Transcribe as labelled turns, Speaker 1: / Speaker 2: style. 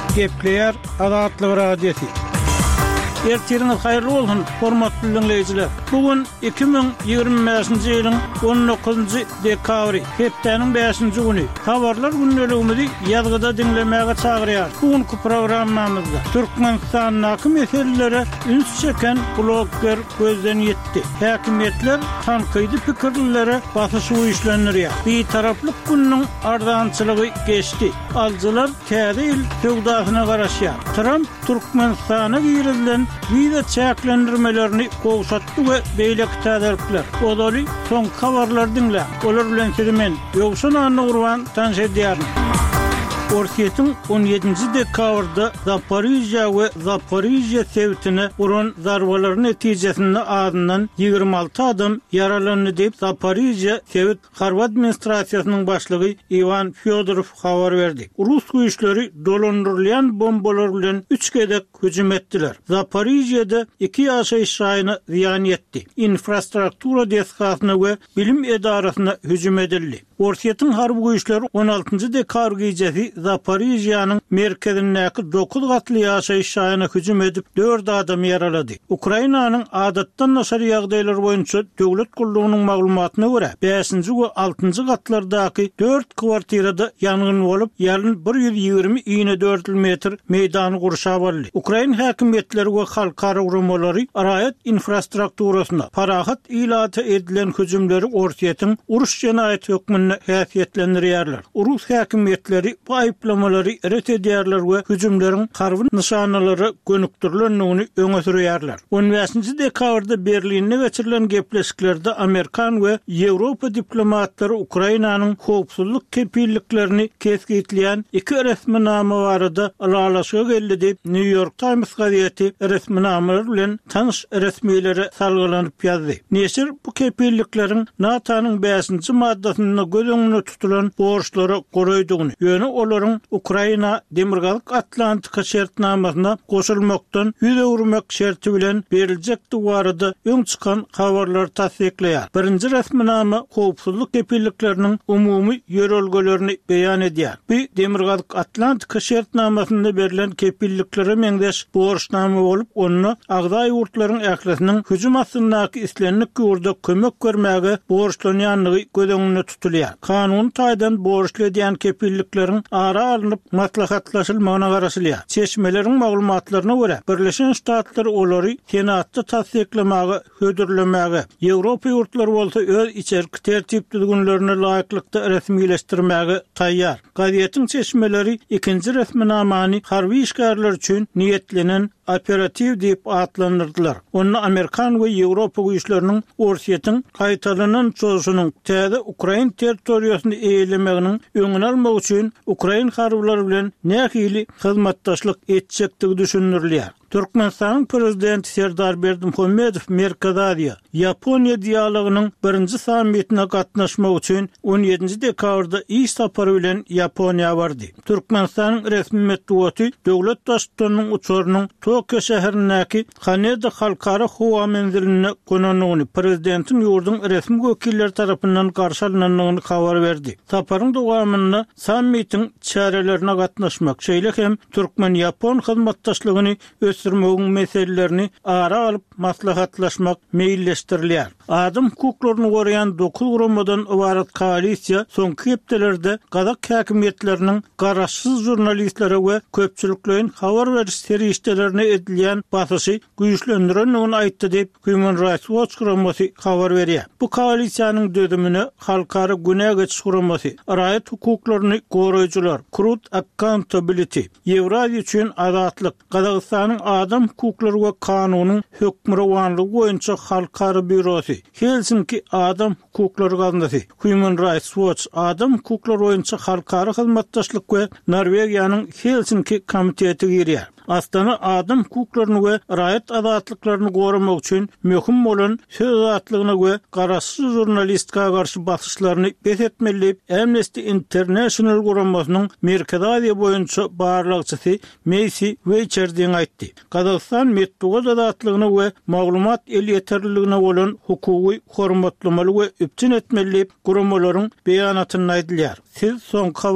Speaker 1: Gepleyer Adatlyk radiosi. Ertiriniz hayırlı olsun, hormatly dinleyijiler. Bugün 2025-nji ýylyň 19-njy dekabry, hepdeniň 5-nji güni. Habarlar günneligimizi ýazgyda dinlemäge çagyrýar. Bugünkü programmamyzda Türkmenistanyň meselelere üns çeken blogger gözden ýetdi. Häkimetler tankydy pikirlere basyş uýuşlanýar. Bir taraplyk günniň ardançylygy geçdi. Alçylar täze il töwdasyna garaşýar. Trump Türkmenistana girilen vize çäklendirmelerini gowşatdy we beýle täzerlikler. Odaly soň habarlar dinle. Olar bilen sedimen ýogşan anyny urban tanş edýär. Orsiýetin 17-nji dekabrda Zaporizhia we Zaporizhia sewtine uran zarbalaryň netijesinde adından 26 adam yaralandy diýip Zaporizhia sewt harp administrasiýasynyň başlygy Ivan Fyodorov habar berdi. Rus güýçleri dolandyrylýan bombalar bilen 3 gedek hüjüm etdiler. Zaporizhia'da 2 ýaşaýyş raýonuny ziýan etdi. Infrastruktura deskasyna we bilim edarasyna hüjüm edildi. Orsiýetin harp güýçleri 16-njy dekabr gecesi Zaporizhia'nın merkezindäki 9 gatly ýaşaýyş raýonuna hüjüm edip 4 adam yaralady. Ukrainanyň adatdan naşar ýagdaýlar boýunça döwlet gullugynyň maglumatyna görä 5-nji we 6-njy gatlardaky 4 kwartirada ýangyn bolup, ýalyn 120 iýne 4 metr meýdany gurşap aldy. Ukraina häkimetleri we halkara gurulmalary araýat infrastrukturasyna parahat ilata edilen hüjümleri Orsiýetin uruş jenaýat hökmüne häsiýetlendirýärler. Rus häkimetleri bu aýplamary ret edýärler we hüjümleriň harby nişanalary gönükdirilendigini öňe sürýärler. 15-nji dekabrda Berlinde geçirilen gepleşiklerde Amerikan we Ýewropa diplomatlary Ukrainanyň howpsuzlyk kepilliklerini kesgitleýän 2 resminama barada aralaşyga geldi diýip New York Times gazeti resminamalary bilen tanış resmiýlere salgylanyp ýazdy. Neşir bu kepillikleriň NATO'nyň 5-nji maddasyna göz tutulan borçlara goraýdygyny, ýöne olaryň Ukraina Demirgalyk Atlantika şertnamasyna goşulmakdan ýüz öwürmek şerti bilen beriljekdi barada öň çykan habarlar tasdikleýär. Birinji resminama howpsuzlyk kepillikleriniň umumy ýörelgelerini beýan edýär. Bu Demirgalyk Atlantika şertnamasynda berilen kepilliklere meňdeş borçnama bolup, onu agdaý ýurtlaryň ählisiniň hüjüm astyndaky islenlik ýurda kömek görmäge borçlanýanlygy göz öňünde tutulýar. Kanun taýdan borçly edýän kepillikleriň ara alınıp maslahatlaşylmagyna garaşylýar. Çeşmeleriň maglumatlaryna görä, Birleşen Ştatlar olary Senatda tasdiklemäge, hödürlemäge, Ýewropa ýurtlary bolsa öz içerki tertip düzgünlerine laýyklykda resmileşdirmäge taýýar. Gazetiň çeşmeleri 2-nji resminamany harby işgärler üçin niýetlenen operativ diýip adlandyrdylar. Onu Amerikan we Ýewropa güýçleriniň Orsiýetin gaýtalanan çoğusynyň täze Ukraina territoriýasyny eýlemeginiň öňüni almak üçin Ukraina harblary bilen nähili hyzmatdaşlyk etjekdigi düşünülýär. Türkmenistanyň prezidenti Serdar Berdimuhammedow Merkez Aziýa Ýaponiýa dialogynyň 1-nji sammitine gatnaşmak üçin 17-nji dekabrda iş sapary bilen Ýaponiýa bardy. Türkmenistanyň resmi medeniýeti döwlet başçysynyň uçurynyň Tokyo şäherindäki Haneda halkara howa menziline gonanyny prezidentiň ýurdun resmi wekilleri tarapyndan garşy alynanyny habar berdi. Saparyň dowamynda sammitiň çärelerine gatnaşmak, şeýle hem Türkmen-Ýapon hyzmatdaşlygyny ösürmegiň meselelerini ara alyp maslahatlaşmak meýilleşdirilýär. Adam hukuklaryny goraýan 9 guramadan ibarat koalisiýa soňky hepdelerde Gazak häkimetleriniň garaşsyz jurnalistlere we köpçülikleriň habar beriş serişdelerine edilýän basyşy güýçlendirendigini aýtdy diýip Human Rights Watch guramasy habar berýär. Bu koalisiýanyň dödümine halkara güne geçiş guramasy, araýat hukuklaryny goraýjylar, Crowd Accountability, Ýewraziýa üçin azatlyk, Gazakstanyň adam hukuklary we kanunyň hökmranlygy boýunça halkara bürosy, Helsinki adam hukuklary gazetesi, Human Rights Watch adam hukuklary boýunça halkara hyzmatdaşlyk we Norwegiýanyň Helsinki komiteti girýär. Astana adam hukuklaryny we raýat azatlyklaryny goramak üçin möhüm bolan söz azatlygyna we garaşsyz jurnalistika garşy basyşlaryny besetmelip Amnesty International guramasynyň Merkez Aziýa boýunça barlykçysy Macy Weicherdiň aýtdy. Gazakistan medeniýet azatlygyna we maglumat el ýeterliligine bolan hukuky hormatlamaly we üpçün etmeli guramalaryň beýanatyny aýdylýar. Siz soň